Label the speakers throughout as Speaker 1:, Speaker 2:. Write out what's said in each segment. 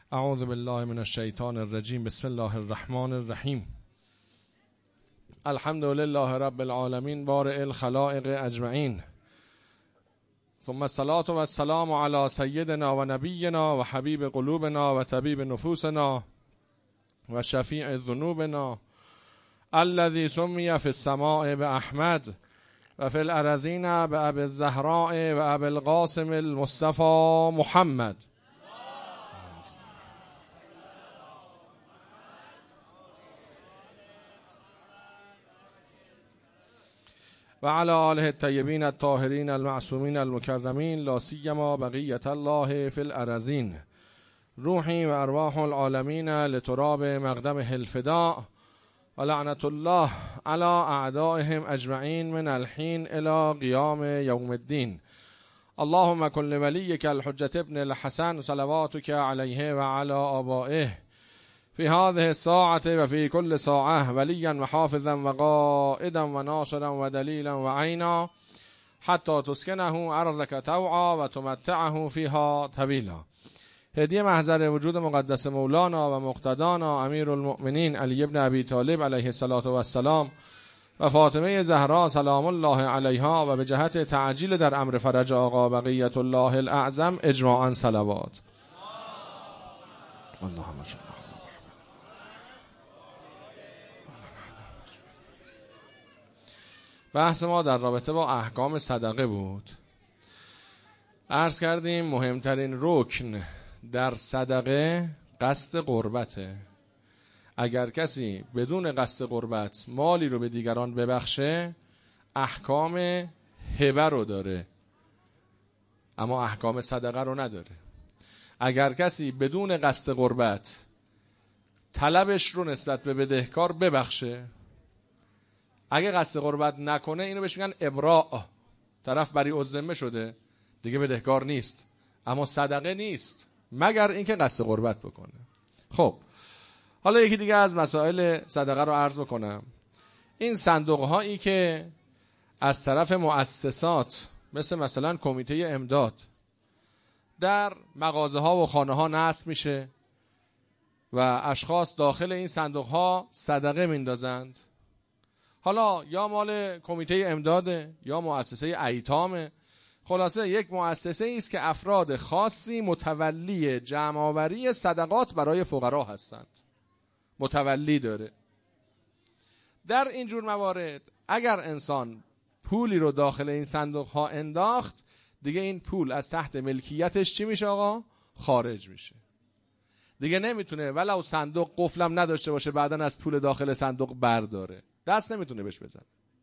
Speaker 1: اعوذ بالله من الشیطان الرجیم. بسم الله الرحمن الرحیم. الحمد لله رب العالمین بارئ الخلائق اجمعین، ثم الصلاة و السلام علی سیدنا و نبینا و حبیب قلوبنا و طبیب نفوسنا و شفیع ذنوبنا الذی سمی فی السماء باحمد و فی الارضین بابی الزهراء و ابی القاسم المصطفى محمد. و علی آله الطیبین الطاهرین المعصومین المکرمین لا سیما بقیة الله فی الارضین. روحی و ارواح العالمین لتراب مقدمه الفداء و لعنت الله علی اعدائهم اجمعین من الحین الی قیام یوم الدین. اللهم کن لولیک الحجة ابن الحسن صلواتک علیه و علی آبائه فی هذه الساعة و فی کل ساعة ولیا و حافظا و قائدا و ناصرا و دلیلا و عینا حتی تسکنه ارضک طوعا و تمتعه فیها طویلا. هدیه محضر وجود مقدس مولانا و مقتدانا امیر المؤمنین علی ابن ابی طالب علیه الصلاة و السلام و فاطمه زهرا سلام الله علیها و به جهت تعجیل در امر فرج آقا بقیت الله الاعظم اجماعا صلوات. اللهم صل. بحث ما در رابطه با احکام صدقه بود. عرض کردیم مهمترین رکن در صدقه قصد قربته. اگر کسی بدون قصد قربت مالی رو به دیگران ببخشه احکام هبه رو داره اما احکام صدقه رو نداره. اگر کسی بدون قصد قربت طلبش رو نسبت به بدهکار ببخشه، اگه قصد قربت نکنه اینو بهش میگن ابراء، طرف بری الذمه شده دیگه بدهکار نیست، اما صدقه نیست مگر اینکه قصد قربت بکنه. خب حالا یکی دیگه از مسائل صدقه رو عرض بکنم. این صندوق هایی که از طرف مؤسسات مثلا کمیته امداد در مغازه ها و خانه ها نصب میشه و اشخاص داخل این صندوق ها صدقه میندازند، حالا یا مال کمیته امداده یا مؤسسه ایتامه، خلاصه یک مؤسسه است که افراد خاصی متولی جمع‌آوری صدقات برای فقرا هستند، متولی داره. در این جور موارد اگر انسان پولی رو داخل این صندوق ها انداخت دیگه این پول از تحت ملکیتش چی میشه آقا؟ خارج میشه. دیگه نمیتونه ولو صندوق قفلم نداشته باشه بعدن از پول داخل صندوق برداره، دست نمیتونه بهش بزنه.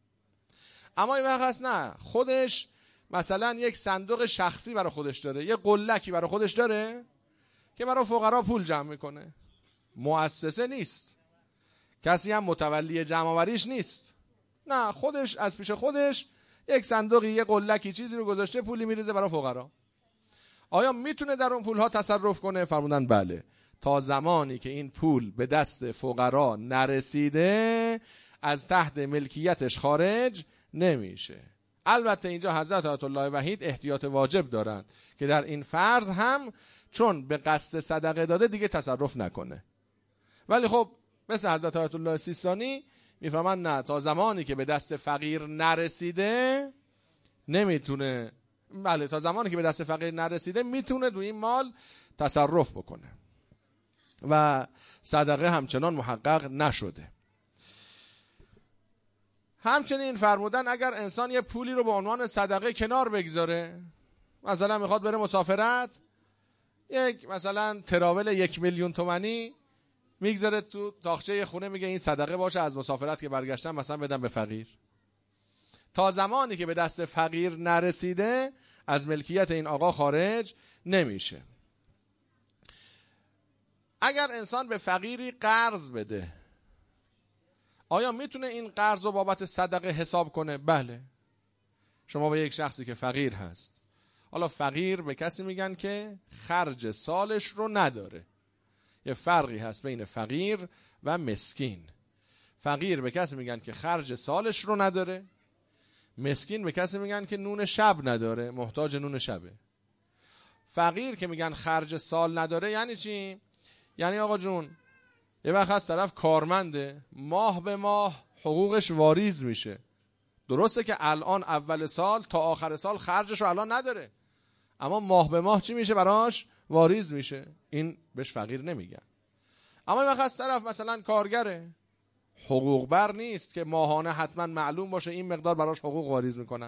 Speaker 1: اما این وقت هست نه، خودش مثلا یک صندوق شخصی برای خودش داره، یه قلکی برای خودش داره که برای فقرا پول جمع میکنه، مؤسسه نیست، کسی هم متولی جمع آوریش نیست، نه خودش از پیش خودش یک صندوقی یه قلکی چیزی رو گذاشته پولی میریزه برای فقرا. آیا میتونه در اون پولها تصرف کنه؟ فرمودن بله، تا زمانی که این پول به دست فقرا نرسیده از تحت ملکیتش خارج نمیشه. البته اینجا حضرت آیت الله وحید احتیاط واجب دارند که در این فرض هم چون به قصد صدقه داده دیگه تصرف نکنه، ولی خب مثل حضرت آیت الله سیستانی میفهمن نه، تا زمانی که به دست فقیر نرسیده نمیتونه، بله تا زمانی که به دست فقیر نرسیده میتونه دو این مال تصرف بکنه و صدقه همچنان محقق نشده. همچنین فرمودن اگر انسان یه پولی رو به عنوان صدقه کنار بگذاره، مثلا میخواد بره مسافرت، یک مثلا تراول 1 میلیون تومانی میگذاره تو تاخچه خونه، میگه این صدقه باشه از مسافرت که برگشتم مثلا بدم به فقیر، تا زمانی که به دست فقیر نرسیده از ملکیت این آقا خارج نمیشه. اگر انسان به فقیری قرض بده آیا میتونه این قرض رو بابت صدقه حساب کنه؟ بله. شما به یک شخصی که فقیر هست، حالا فقیر به کسی میگن که خرج سالش رو نداره، یه فرقی هست بین فقیر و مسکین. فقیر به کسی میگن که خرج سالش رو نداره، مسکین به کسی میگن که نون شب نداره، محتاج نون شبه. فقیر که میگن خرج سال نداره یعنی چی؟ یعنی آقا جون یه وقت از طرف کارمنده، ماه به ماه حقوقش واریز میشه. درسته که الان اول سال تا آخر سال خرجش رو الان نداره، اما ماه به ماه چی میشه براش؟ واریز میشه. این بهش فقیر نمیگن. اما یه وقت از طرف مثلا کارگره، حقوق بر نیست که ماهانه حتما معلوم باشه این مقدار براش حقوق واریز میکنن.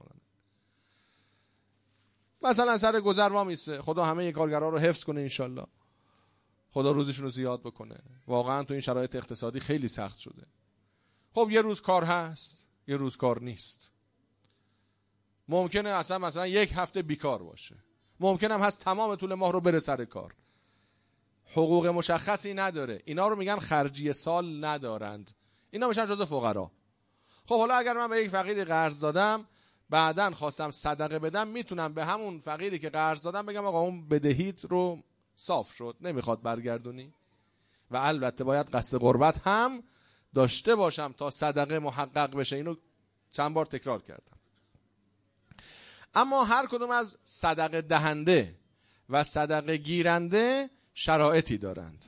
Speaker 1: مثلا سر گذر وامیسته، خدا همه کارگرها رو حفظ کنه انشالله، خدا روزشون رو زیاد بکنه. واقعا تو این شرایط اقتصادی خیلی سخت شده. خب یه روز کار هست، یه روز کار نیست. ممکنه اصلا مثلا یک هفته بیکار باشه، ممکنه هم هست تمام طول ماه رو بره سر کار، حقوق مشخصی نداره. اینا رو میگن خرجی سال ندارند، اینا میشن جزء فقرا. خب حالا اگر من به یک فقیری قرض دادم، بعدن خواستم صدقه بدم، میتونم به همون فقیری که قرض دادم بگم آقا اون بدهیت رو صاف شد، نمیخواد برگردونی. و البته باید قصد قربت هم داشته باشم تا صدقه محقق بشه. اینو چند بار تکرار کردم. اما هر کدوم از صدقه دهنده و صدقه گیرنده شرایطی دارند.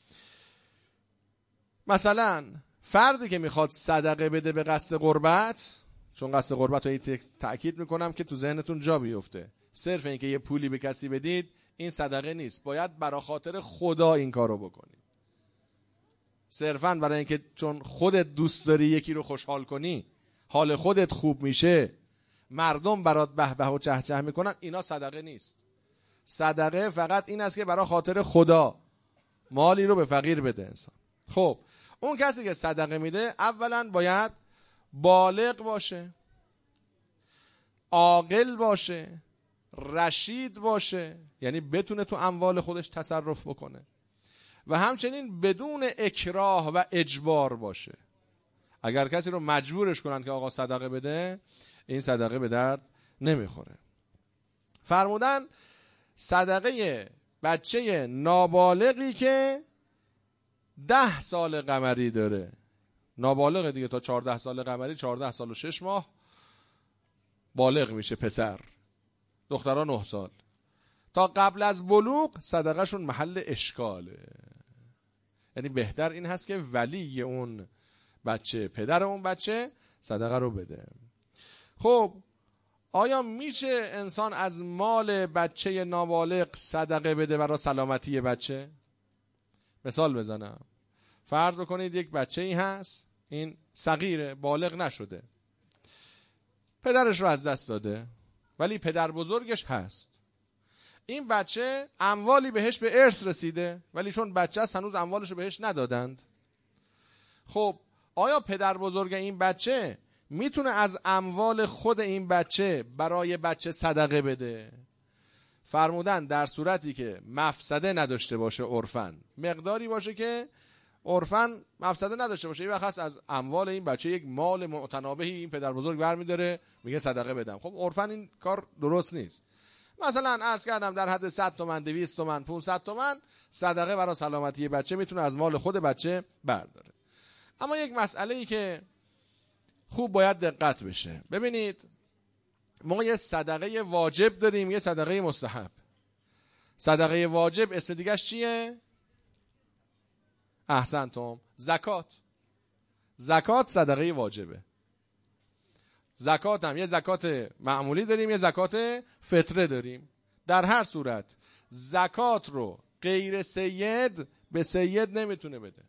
Speaker 1: مثلا فردی که میخواد صدقه بده به قصد قربت، چون قصد قربت رو تأکید میکنم که تو ذهنتون جا بیفته، صرف این که یه پولی به کسی بدید این صدقه نیست، باید برای خاطر خدا این کارو بکنید. صرفاً برای اینکه چون خودت دوست داری یکی رو خوشحال کنی، حال خودت خوب میشه، مردم برات به به و چه چه میکنن، اینا صدقه نیست. صدقه فقط این است که برای خاطر خدا مالی رو به فقیر بده انسان. خب اون کسی که صدقه میده اولا باید بالغ باشه، عاقل باشه، رشید باشه، یعنی بتونه تو اموال خودش تصرف بکنه، و همچنین بدون اکراه و اجبار باشه. اگر کسی رو مجبورش کنن که آقا صدقه بده، این صدقه به درد نمیخوره. فرمودن صدقه بچه نابالغی که 10 سال قمری داره، نابالغ دیگه، تا 14 سال قمری 14 سال و 6 ماه بالغ میشه پسر، دخترها 9 سال. تا قبل از بلوغ صدقه شون محل اشکاله. یعنی بهتر این هست که ولی اون بچه، پدر اون بچه صدقه رو بده. خب آیا میشه انسان از مال بچه نابالغ صدقه بده برای سلامتی بچه؟ مثال بزنم. فرض بکنید یک بچه ای هست، این صغیره، بالغ نشده، پدرش رو از دست داده، ولی پدر بزرگش هست. این بچه اموالی بهش به ارث رسیده، ولی چون بچه هست هنوز اموالش رو بهش ندادند. خب آیا پدر بزرگ این بچه میتونه از اموال خود این بچه برای بچه صدقه بده؟ فرمودن در صورتی که مفسده نداشته باشه، عرفاً مقداری باشه که عرفاً مفسده نداشته باشه. یه وقت هست از اموال این بچه یک مال متنابهی این پدر بزرگ برمی‌داره میگه صدقه بدم. خب عرفاً این کار درست نیست. مثلا عرض کردم در حد 100 تومن، 200 تومن، 500 تومن صدقه برای سلامتی بچه میتونه از مال خود بچه برداره. اما یک مسئله ای که خوب باید دقت بشه، ببینید ما یه صدقه واجب داریم، یه صدقه مستحب. صدقه واجب اسم دیگه‌اش چیه؟ احسنتم، زکات. زکات صدقه واجبه. زکات هم یه زکات معمولی داریم، یه زکات فطره داریم. در هر صورت زکات رو غیر سید به سید نمیتونه بده.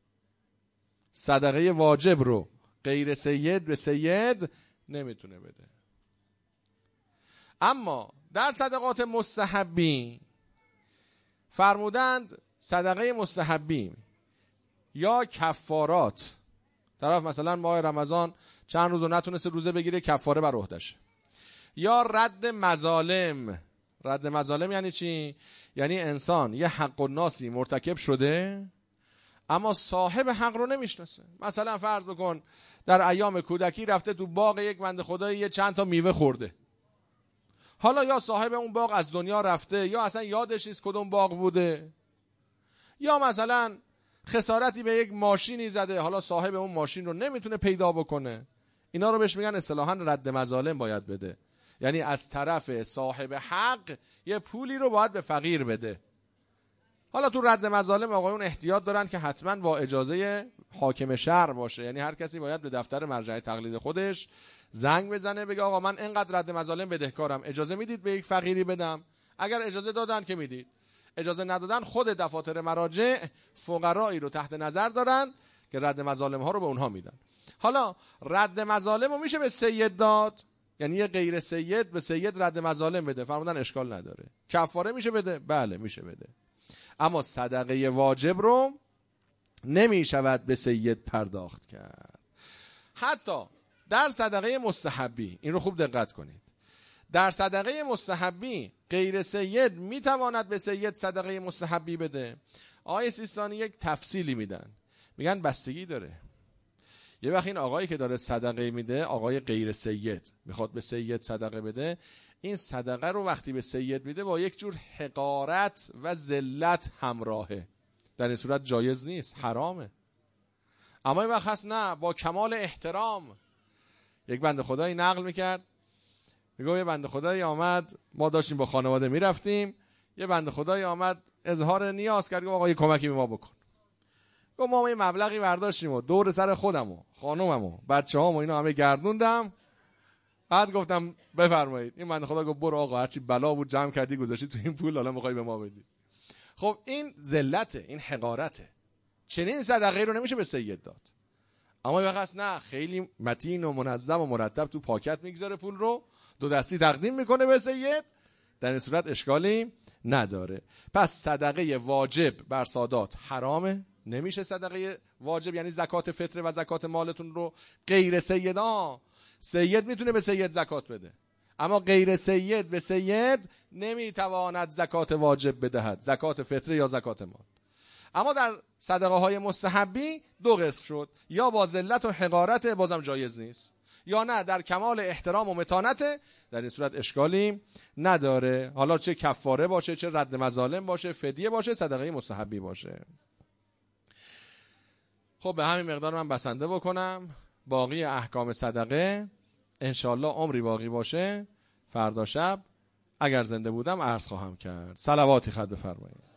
Speaker 1: صدقه واجب رو غیر سید به سید نمیتونه بده. اما در صدقات مستحبی فرمودند صدقه مستحبی یا کفارات، طرف مثلا ماه رمضان چند روز نتونسته روزه بگیره، کفاره بر عهده‌شه. یا رد مظالم. رد مظالم یعنی چی؟ یعنی انسان یه حق الناسی مرتکب شده اما صاحب حق رو نمیشناسه. مثلا فرض بکن در ایام کودکی رفته تو باغ یک بنده خدایی یه چند تا میوه خورده. حالا یا صاحب اون باغ از دنیا رفته، یا اصلا یادش نیست کدوم باغ بوده، یا مثلا خسارتی به یک ماشینی زده، حالا صاحب اون ماشین رو نمیتونه پیدا بکنه. اینا رو بهش میگن اصطلاحاً رد مظالم باید بده. یعنی از طرف صاحب حق یه پولی رو باید به فقیر بده. حالا تو رد مظالم آقایون احتیاط دارن که حتما با اجازه حاکم شهر باشه، یعنی هر کسی باید به دفتر مرجع تقلید خودش زنگ بزنه بگه آقا من اینقدر رد مظالم بدهکارم، اجازه میدید به یک فقیری بدم؟ اگر اجازه دادن که میدید، اجازه ندادن خود دفاتر مراجع فقرایی رو تحت نظر دارن که رد مظالم ها رو به اونها میدن. حالا رد مظالم رو میشه به سید داد، یعنی یه غیر سید به سید رد مظالم بده، فرمودن اشکال نداره. کفاره میشه بده؟ بله میشه بده. اما صدقه واجب رو نمیشود به سید پرداخت کرد. حتی در صدقه مستحبی، این رو خوب دقت کنید، در صدقه مستحبی غیر سید میتواند به سید صدقه مستحبی بده. آقای سیستانی یک تفصیلی میدن، میگن بستگی داره. یه وقت این آقایی که داره صدقه میده، آقای غیر سید میخواد به سید صدقه بده، این صدقه رو وقتی به سید میده با یک جور حقارت و ذلت همراهه، در این صورت جایز نیست، حرامه. اما این وقت هست نه، با کمال احترام. یک بنده خدایی نقل میکرد، میگه یه بنده خدایی آمد، ما داشتیم با خانواده میرفتیم، یه بنده خدایی آمد اظهار نیاز کرد، آقا یه کمکی به ما بکن. گفت ما یه مبلغی برداشتیم و دور سر خودم و خانومم و بچه‌هام و اینا همه گردوندم، بعد گفتم بفرمایید. این بنده خدا گفت برو آقا، هرچی بلا بود جمع کردی گذاشتی تو این پول، حالا میخوای به ما بدی. خب این ذلته، این حقارته. چنین صدقه رو نمیشه به سید داد. اما وقت نه، خیلی متین و منظم و مرتب تو پاکت میگذاره پول رو، دو دستی تقدیم میکنه به سید، در این صورت اشکالی نداره. پس صدقه واجب بر سادات حرامه، نمیشه صدقه واجب یعنی زکات فطر و زکات مالتون رو غیر سیدا. سید میتونه به سید زکات بده، اما غیر سید به سید نمیتواند زکات واجب بدهد، زکات فطر یا زکات مال. اما در صدقه های مستحبی دو قسم شد، یا با ذلت و حقارت بازم جایز نیست، یا نه در کمال احترام و متانت، در این صورت اشکالی نداره. حالا چه کفاره باشه، چه رد مظالم باشه، فدیه باشه، صدقه مستحبی باشه. خب به همین مقدار من بسنده بکنم. باقی احکام صدقه انشالله عمری باقی باشه فردا شب اگر زنده بودم عرض خواهم کرد. صلواتی خط بفرمایید.